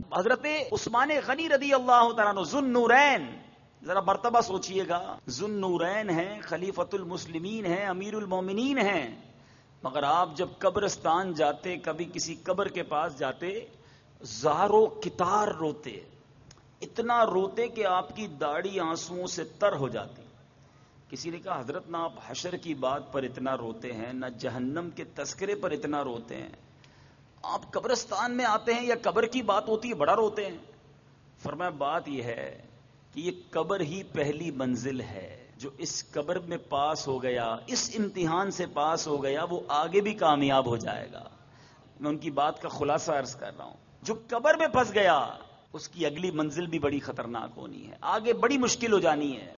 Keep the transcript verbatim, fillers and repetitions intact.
हजरत उस्मान गनी रदी अल्लाह तआला अन्हु ज़ुन्नूरैन, जरा मर्तबा सोचिएगा, ज़ुन्नूरैन हैं, खलीफतुल मुस्लिमीन हैं, अमीरुल मोमिनीन हैं, मगर आप जब कब्रिस्तान जाते, कभी किसी कब्र के पास जाते, ज़ारो कितार रोते, इतना रोते कि आपकी दाढ़ी आंसुओं से तर हो जाती। किसी ने कहा हजरत ना आप हशर की बात पर इतना रोते हैं, ना जहन्नम के तस्करे पर इतना रोते हैं, आप कब्रिस्तान में आते हैं या कब्र की बात होती है बड़ा रोते हैं। फरमाया बात यह है कि ये कब्र ही पहली मंजिल है, जो इस कब्र में पास हो गया, इस इम्तिहान से पास हो गया, वो आगे भी कामयाब हो जाएगा। मैं उनकी बात का खुलासा अर्ज कर रहा हूं, जो कब्र में फंस गया उसकी अगली मंजिल भी बड़ी खतरनाक होनी है, आगे बड़ी मुश्किल हो जानी है।